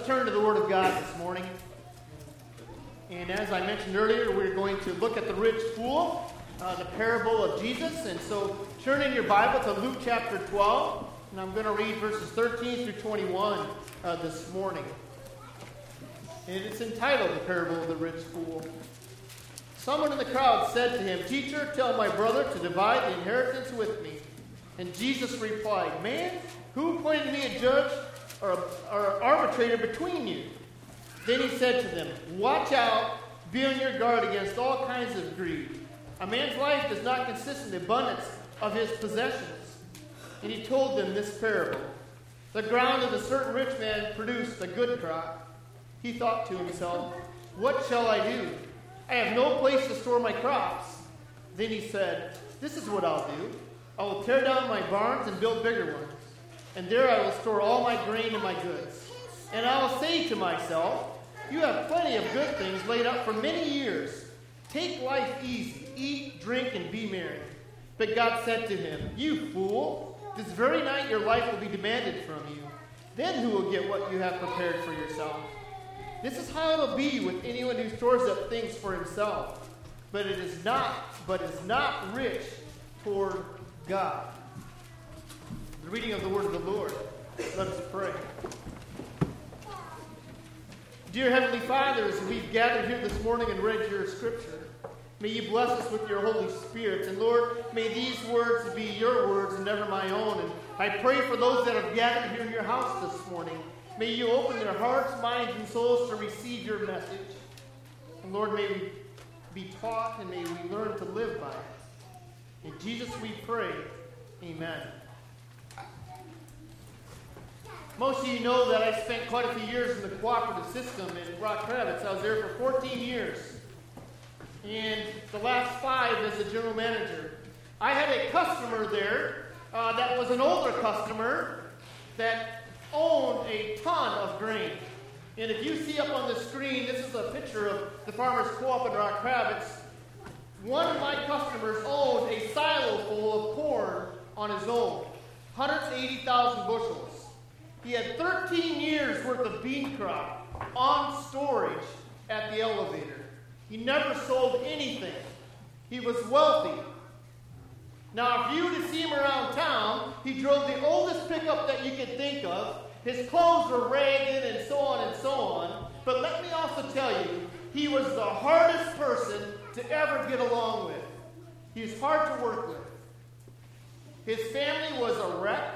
Turn to the Word of God this morning. And as I mentioned earlier, we're going to look at the rich fool, the parable of Jesus. And so turn in your Bible to Luke chapter 12. And I'm going to read verses 13 through 21 this morning. And it's entitled The Parable of the Rich Fool. Someone in the crowd said to him, "Teacher, tell my brother to divide the inheritance with me." And Jesus replied, "Man, who appointed me a judge or arbitrator between you?" Then he said to them, "Watch out, be on your guard against all kinds of greed. A man's life does not consist in the abundance of his possessions." And he told them this parable. The ground of a certain rich man produced a good crop. He thought to himself, "What shall I do? I have no place to store my crops." Then he said, "This is what I'll do. I will tear down my barns and build bigger ones. And there I will store all my grain and my goods. And I will say to myself, you have plenty of good things laid up for many years. Take life easy, eat, drink, and be merry." But God said to him, "You fool, this very night your life will be demanded from you. Then who will get what you have prepared for yourself? This is how it will be with anyone who stores up things for himself, but is not rich toward God." The reading of the word of the Lord. Let us pray. Dear Heavenly Father, as we've gathered here this morning and read your scripture, may you bless us with your Holy Spirit. And Lord, may these words be your words and never my own. And I pray for those that have gathered here in your house this morning. May you open their hearts, minds, and souls to receive your message. And Lord, may we be taught and may we learn to live by it. In Jesus we pray. Amen. Most of you know that I spent quite a few years in the cooperative system in Rock Kravitz. I was there for 14 years. And the last 5 as a general manager. I had a customer there that was an older customer that owned a ton of grain. And if you see up on the screen, this is a picture of the Farmers Co-op in Rock Kravitz. One of my customers owned a silo full of corn on his own, 180,000 bushels. He had 13 years worth of bean crop on storage at the elevator. He never sold anything. He was wealthy. Now, if you were to see him around town, he drove the oldest pickup that you could think of. His clothes were ragged and so on and so on. But let me also tell you, he was the hardest person to ever get along with. He was hard to work with. His family was a wreck.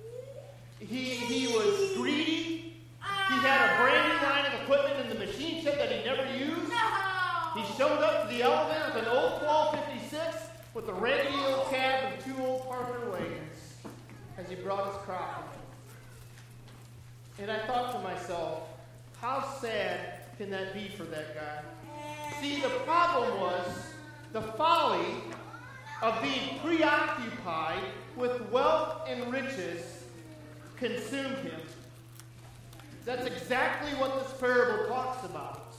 He was greedy. He had a brand new line of equipment in the machine shed that he never used. He showed up to the elevator with an old 1256 with a raggedy old cab and 2 old Parker wagons as he brought his crop in. And I thought to myself, how sad can that be for that guy? See, the problem was the folly of being preoccupied with wealth and riches consumed him. That's exactly what this parable talks about.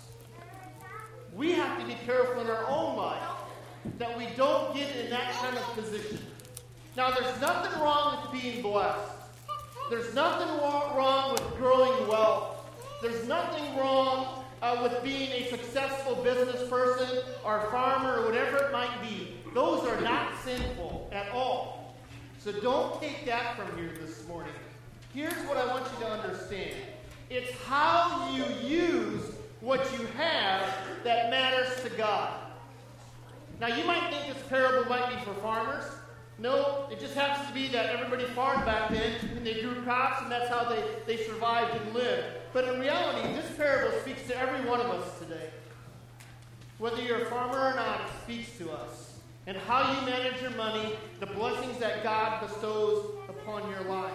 We have to be careful in our own life that we don't get in that kind of position. Now, there's nothing wrong with being blessed. There's nothing wrong with growing wealth. There's nothing wrong with being a successful business person or farmer or whatever it might be. Those are not sinful at all. So don't take that from here this morning. Here's what I want you to understand. It's how you use what you have that matters to God. Now, you might think this parable might be for farmers. No, it just happens to be that everybody farmed back then, and they grew crops, and that's how they survived and lived. But in reality, this parable speaks to every one of us today. Whether you're a farmer or not, it speaks to us. And how you manage your money, the blessings that God bestows upon your life.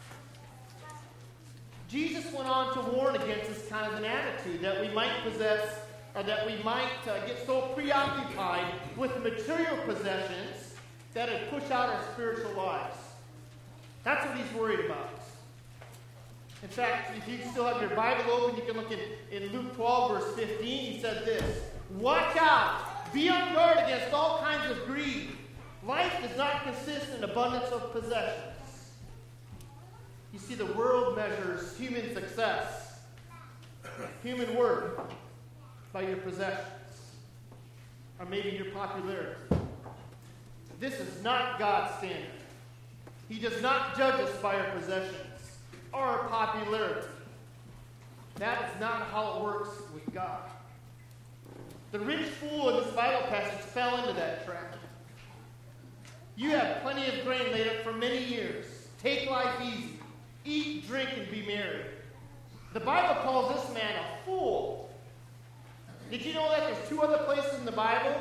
Jesus went on to warn against this kind of an attitude that we might possess, or that we might get so preoccupied with material possessions that it push out our spiritual lives. That's what he's worried about. In fact, if you still have your Bible open, you can look in Luke 12, verse 15. He said this, "Watch out, be on guard against all kinds of greed. Life does not consist in abundance of possessions." You see, the world measures human success human word, by your possessions, or maybe your popularity. This is not God's standard. He does not judge us by our possessions or our popularity. That is not how it works with God. The rich fool in this Bible passage fell into that trap. You have plenty of grain laid up for many years. Take life easy. Eat, drink, and be merry. The Bible calls this man a fool. Did you know that there's two places in the Bible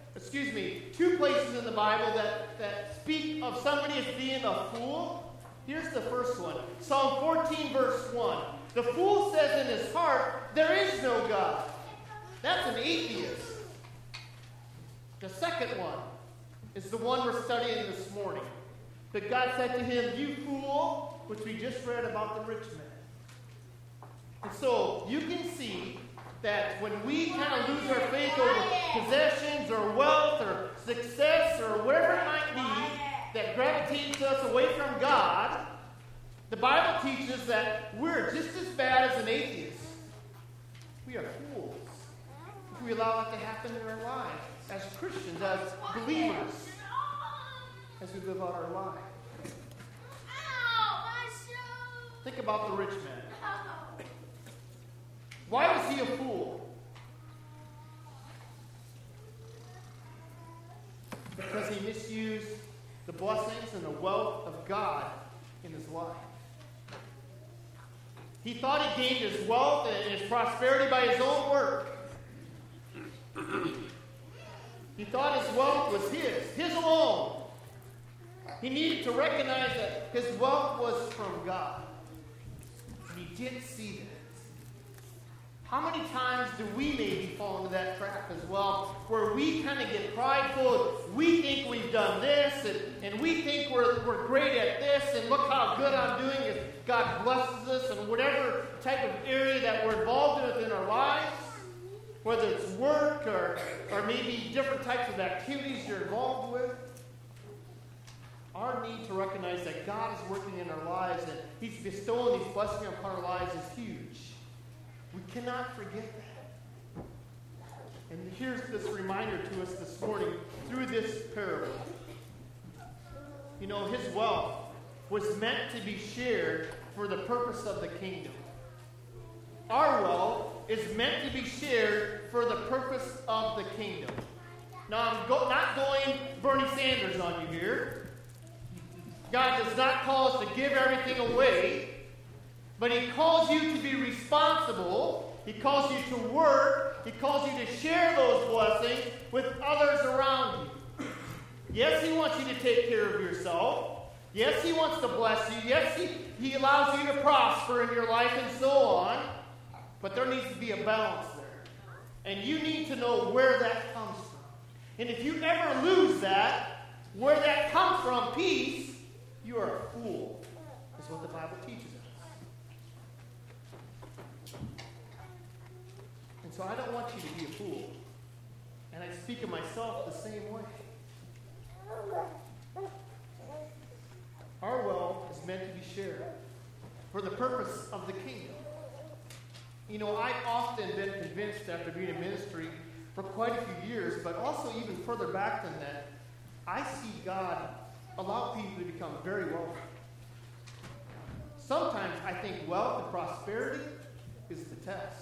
that speak of somebody as being a fool? Here's the first one. Psalm 14, verse 1. The fool says in his heart, there is no God. That's an atheist. The second one is the one we're studying this morning. But God said to him, you fool, which we just read about the rich man. And so you can see that when we kind of lose our faith over possessions or wealth or success or whatever it might be that gravitates us away from God, the Bible teaches that we're just as bad as an atheist. We are fools if we allow that to happen in our lives as Christians, as believers, as we live out our lives. Think about the rich man. Why was he a fool? Because he misused the blessings and the wealth of God in his life. He thought he gained his wealth and his prosperity by his own work. He thought his wealth was his alone. He needed to recognize that his wealth was from God. And he didn't see that. How many times do we maybe fall into that trap as well, where we kind of get prideful, we think we've done this, and we think we're great at this, and look how good I'm doing as God blesses us in whatever type of area that we're involved with in our lives, whether it's work or maybe different types of activities you're involved with. Our need to recognize that God is working in our lives and He's bestowing these blessings upon our lives is huge. We cannot forget that. And here's this reminder to us this morning through this parable. You know, his wealth was meant to be shared for the purpose of the kingdom. Our wealth is meant to be shared for the purpose of the kingdom. Now, I'm not going Bernie Sanders on you here. God does not call us to give everything away. But He calls you to be responsible. He calls you to work. He calls you to share those blessings with others around you. Yes, He wants you to take care of yourself. Yes, He wants to bless you. Yes, He allows you to prosper in your life and so on. But there needs to be a balance there. And you need to know where that comes from. And if you ever lose that, where that comes from, peace, you are a fool, is what the Bible teaches us. And so I don't want you to be a fool. And I speak of myself the same way. Our wealth is meant to be shared for the purpose of the kingdom. You know, I've often been convinced after being in ministry for quite a few years, but also even further back than that, I see God allow people to become very wealthy. Sometimes I think wealth and prosperity is the test.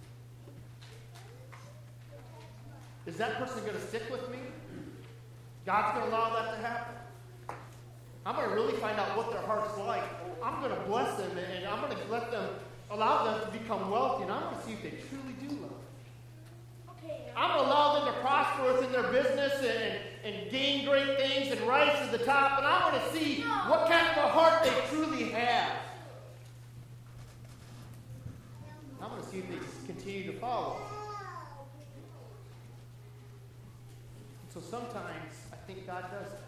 Is that person going to stick with me? God's going to allow that to happen. I'm going to really find out what their heart's like. I'm going to bless them, and I'm going to allow them to become wealthy, and I'm going to see if they truly do love me. I'm going to allow them to prosper within their business and gain great things and rise to the top, and I'm going to see what kind of a heart they truly have. I'm going to see if they continue to follow. So sometimes I think God does that.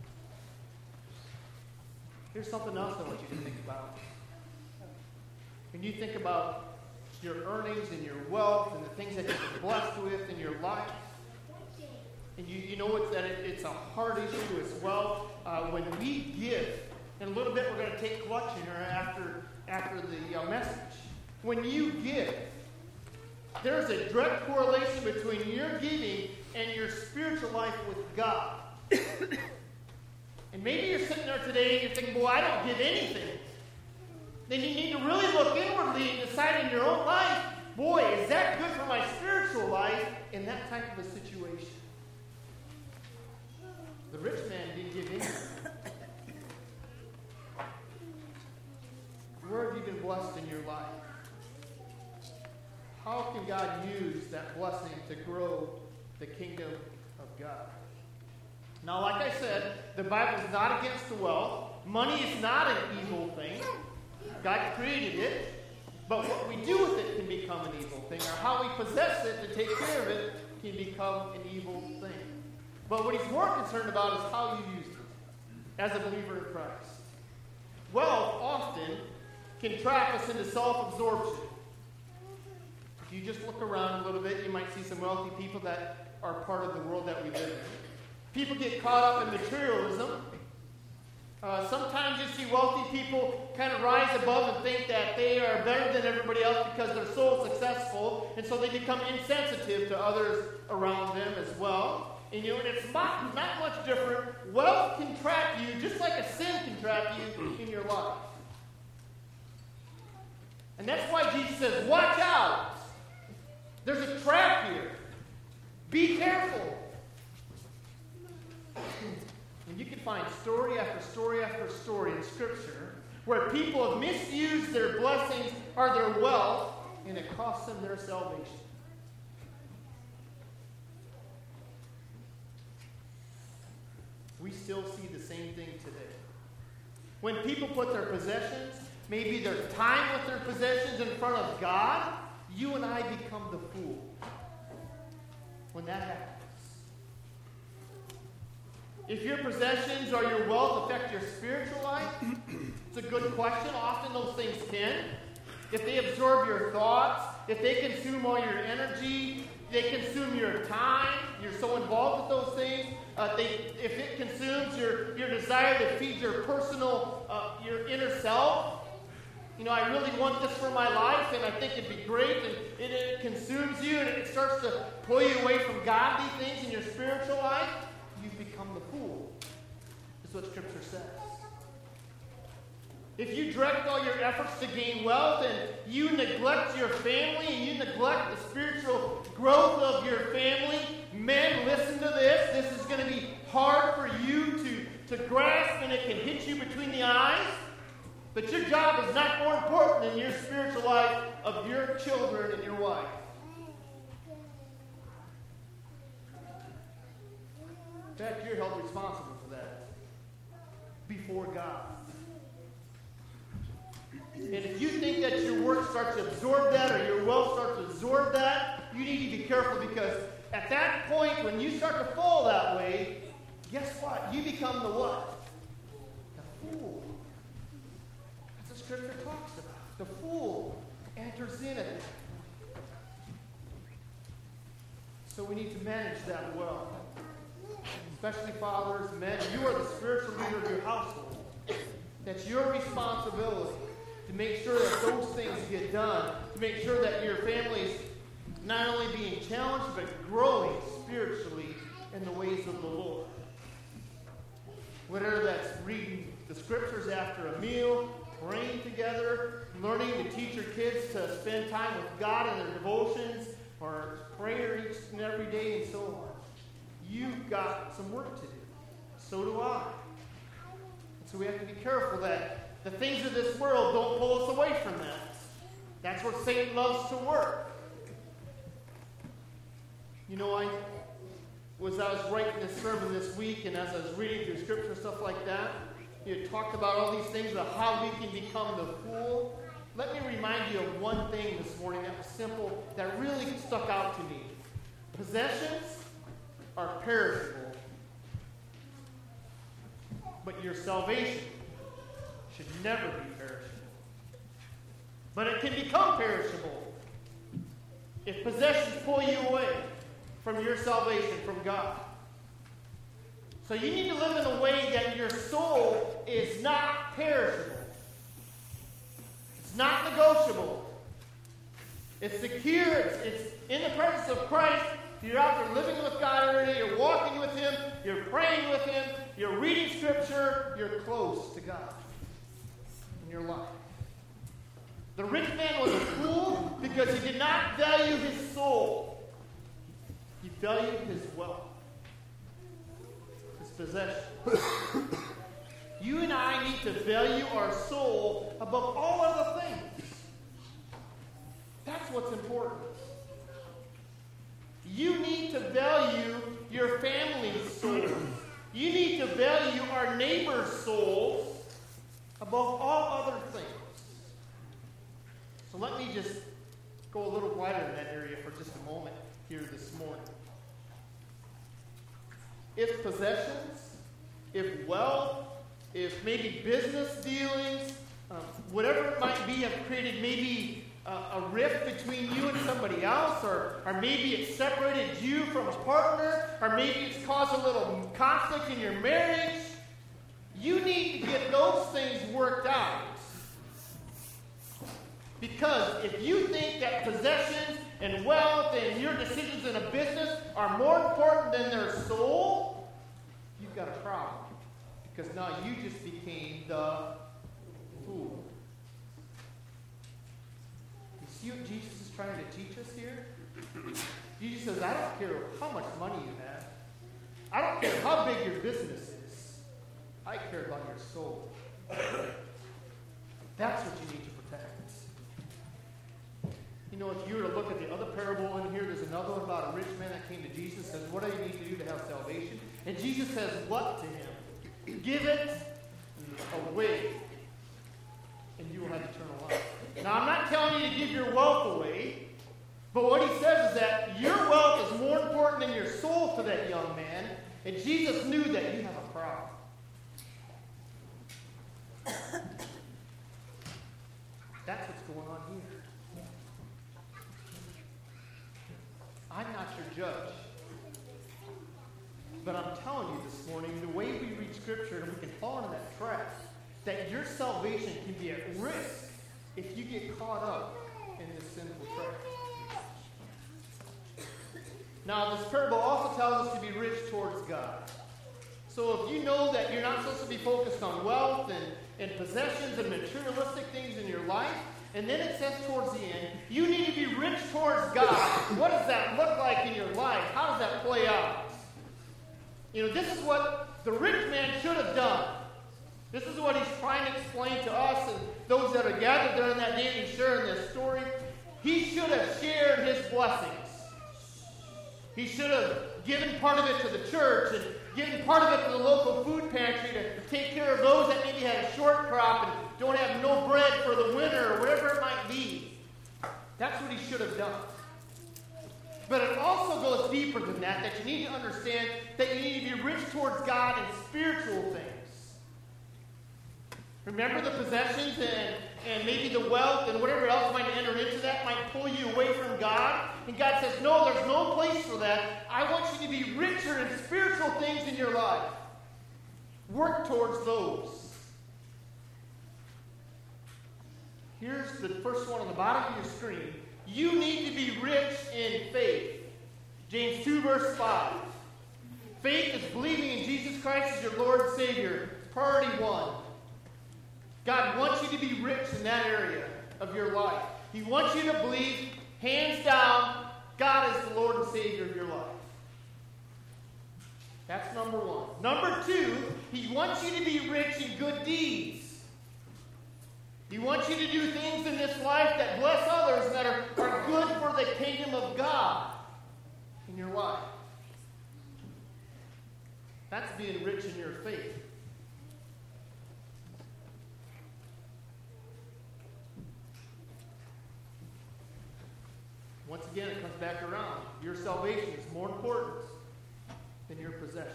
Here's something else I want you to think about. When you think about your earnings and your wealth and the things that you've been blessed with in your life, and you know it's a hard issue as well. When we give, in a little bit we're going to take collection here after the message. When you give, There's a direct correlation between your giving and your spiritual life with God. And maybe you're sitting there today and you're thinking, boy, I don't give anything. Then you need to really look inwardly and decide in your own life, boy, is that good for my spiritual life in that type of a situation? The rich man didn't give anything. Where have you been blessed in your life? How can God use that blessing to grow the kingdom of God? Now, like I said, the Bible is not against the wealth. Money is not an evil thing. God created it. But what we do with it can become an evil thing. Or how we possess it to take care of it can become an evil thing. But what he's more concerned about is how you use it as a believer in Christ. Wealth often can trap us into self-absorption. If you just look around a little bit, you might see some wealthy people that are part of the world that we live in. People get caught up in materialism. Sometimes you see wealthy people kind of rise above and think that they are better than everybody else because they're so successful, and so they become insensitive to others around them as well. And and it's not much different. Wealth can trap you just like a sin can trap you in your life. And that's why Jesus says, watch out. There's a trap here. Be careful. And you can find story after story after story in Scripture where people have misused their blessings or their wealth, and it costs them their salvation. We still see the same thing today. When people put their possessions, maybe their time with their possessions in front of God, you and I become the fool when that happens. If your possessions or your wealth affect your spiritual life, it's a good question. Often those things can. If they absorb your thoughts, if they consume all your energy, they consume your time, you're so involved with those things, if it consumes your desire to feed your personal, your inner self, I really want this for my life, and I think it'd be great, and it consumes you, and it starts to pull you away from godly things in your spiritual life, you've become the fool. That's what Scripture says. If you direct all your efforts to gain wealth, and you neglect your family, and you neglect the spiritual growth of your family, men, listen to this. This is going to be hard for you to grasp, and it can hit you between the eyes. But your job is not more important than your spiritual life of your children and your wife. In fact, you're held responsible for that before God. And if you think that your work starts to absorb that or your wealth starts to absorb that, you need to be careful, because at that point, when you start to fall that way, guess what? You become the what? The fool. That's what Scripture talks about. The fool enters in it. So we need to manage that well. Especially fathers, men. You are the spiritual leader of your household. That's your responsibility to make sure that those things get done, to make sure that your family is not only being challenged, but growing spiritually in the ways of the Lord. Whether that's reading the Scriptures after a meal, praying together, learning to teach your kids to spend time with God in their devotions, or prayer each and every day, and so on. You've got some work to do. So do I. And so we have to be careful that the things of this world don't pull us away from that. That's where Satan loves to work. I was writing this sermon this week, and as I was reading through Scripture and stuff like that, talked about all these things about how we can become the fool. Let me remind you of one thing this morning that was simple, that really stuck out to me. Possessions are perishable, but your salvation should never be perishable. But it can become perishable if possessions pull you away from your salvation from God. So you need to live in a way that your soul is not perishable. It's not negotiable. It's secure. It's in the presence of Christ. You're out there living with God every day. You're walking with Him. You're praying with Him. You're reading Scripture. You're close to God in your life. The rich man was a fool because he did not value his soul. He valued his wealth, his possessions. You and I need to value our soul above all other things. That's what's important. You need to value your family's soul. You need to value our neighbor's souls above all other things. So let me just go a little wider in that area for just a moment here this morning. If possessions, if wealth, if maybe business dealings, whatever it might be, have created maybe a rift between you and somebody else, or maybe it's separated you from a partner, or maybe it's caused a little conflict in your marriage, you need to get those things worked out. Because if you think that possessions and wealth and your decisions in a business are more important than their soul, you've got a problem. Because now you just became the fool. You see what Jesus is trying to teach us here? Jesus says, I don't care how much money you have. I don't care how big your business is. I care about your soul. That's what you need to protect. You know, if you were to look at the other parable in here, there's another one about a rich man that came to Jesus and says, what do you need to do to have salvation? And Jesus says, what to him? Give it away, and you will have eternal life. Now, I'm not telling you to give your wealth away, but what he says is that your wealth is more important than your soul to that young man, and Jesus knew that you have a problem. That's what's going on here. I'm not your judge. But I'm telling you this morning, the way we read Scripture, and we can fall into that trap, that your salvation can be at risk if you get caught up in this sinful trap. Now, this parable also tells us to be rich towards God. So if you know that you're not supposed to be focused on wealth and possessions and materialistic things in your life, and then it says towards the end, you need to be rich towards God. What does that look like in your life? How does that play out? You know, this is what the rich man should have done. This is what he's trying to explain to us and those that are gathered there in that day and sharing this story. He should have shared his blessings. He should have given part of it to the church and given part of it to the local food pantry to take care of those that maybe had a short crop and don't have no bread for the winter or whatever it might be. That's what he should have done. But it also goes deeper than that you need to understand that you need to be rich towards God in spiritual things. Remember the possessions and maybe the wealth and whatever else might enter into that might pull you away from God. And God says, no, there's no place for that. I want you to be richer in spiritual things in your life. Work towards those. Here's the first one on the bottom of your screen. You need to be rich in faith. James 2, verse 5. Faith is believing in Jesus Christ as your Lord and Savior. Priority 1. God wants you to be rich in that area of your life. He wants you to believe, hands down, God is the Lord and Savior of your life. That's number 1. Number 2, He wants you to be rich in good deeds. He wants you to do things in this life that bless others and that are good for the kingdom of God in your life. That's being rich in your faith. Once again, it comes back around. Your salvation is more important than your possessions.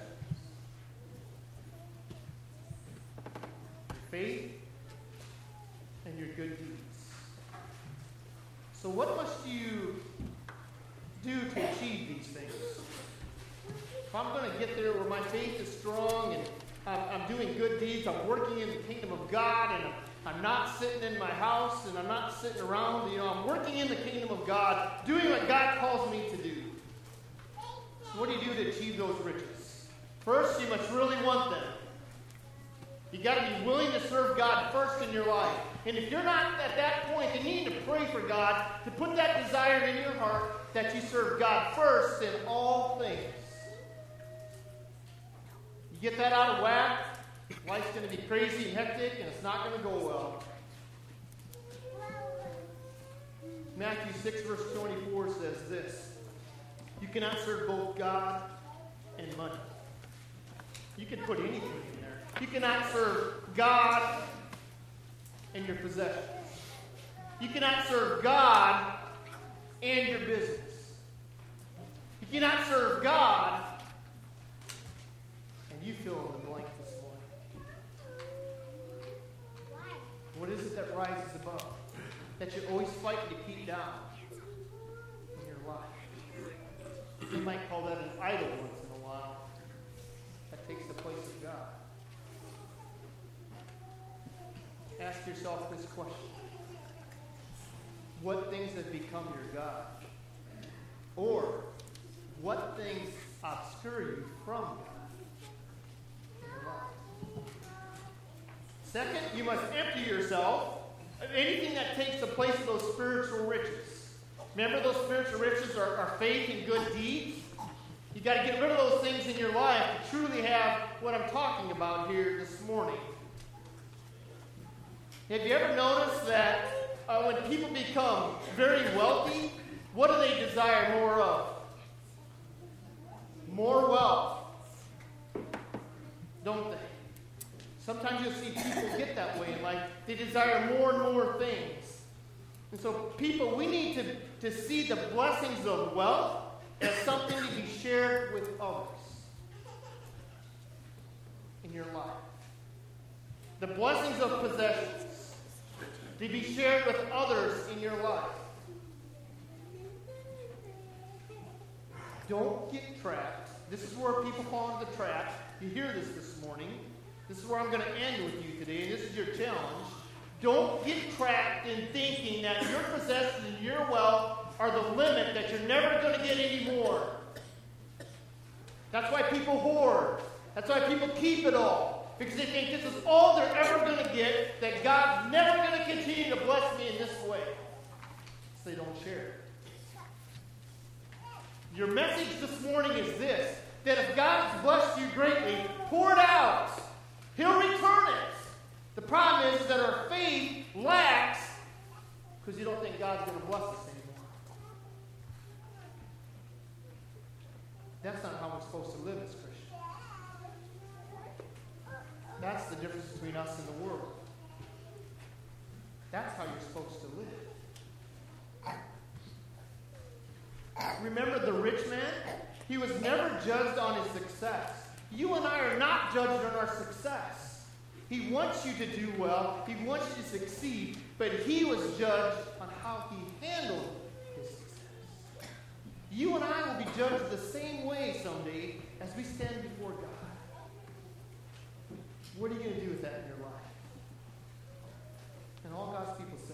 Your faith and your good deeds. So what must you do to achieve these things? If I'm going to get there where my faith is strong and I'm doing good deeds, I'm working in the kingdom of God, I'm not sitting in my house and I'm not sitting around. I'm working in the kingdom of God, doing what God calls me to do. So what do you do to achieve those riches? First, you must really want them. You got to be willing to serve God first in your life. And if you're not at that point, then you need to pray for God to put that desire in your heart that you serve God first in all things. You get that out of whack, life's going to be crazy and hectic, and it's not going to go well. Matthew 6, verse 24 says this: you cannot serve both God and money. You can put anything in there. You cannot serve God and your possessions. You cannot serve God and your business. You cannot serve God and you fill in the blank this morning. What is it that rises above? That you're always fighting to keep down in your life. You might call that an idol once in a while. That takes the place of God. Ask yourself this question: what things have become your God? Or what things obscure you from God in your life? Second, you must empty yourself of anything that takes the place of those spiritual riches. Remember, those spiritual riches are faith and good deeds. You got to get rid of those things in your life to truly have what I'm talking about here this morning. Have you ever noticed that when people become very wealthy, what do they desire more of? More wealth. Don't they? Sometimes you'll see people get that way in life. They desire more and more things. And so people, we need to see the blessings of wealth as something to be shared with others in your life. The blessings of possessions to be shared with others in your life. Don't get trapped. This is where people fall into the trap. You hear this morning. This is where I'm going to end with you today, and this is your challenge. Don't get trapped in thinking that your possessions and your wealth are the limit, that you're never going to get any more. That's why people hoard. That's why people keep it all. Because they think this is all they're ever going to get, that God's never going to continue to bless me in this way. So they don't share it. Your message this morning is this: that if God has blessed you greatly, pour it out. He'll return it. The problem is that our faith lacks because you don't think God's going to bless us anymore. That's not how we're supposed to live as Christians. That's the difference between us and the world. That's how you're supposed to live. Remember the rich man? He was never judged on his success. You and I are not judged on our success. He wants you to do well. He wants you to succeed. But he was judged on how he handled his success. You and I will be judged the same way someday as we stand before God. What are you going to do with that in your life? And all God's people say,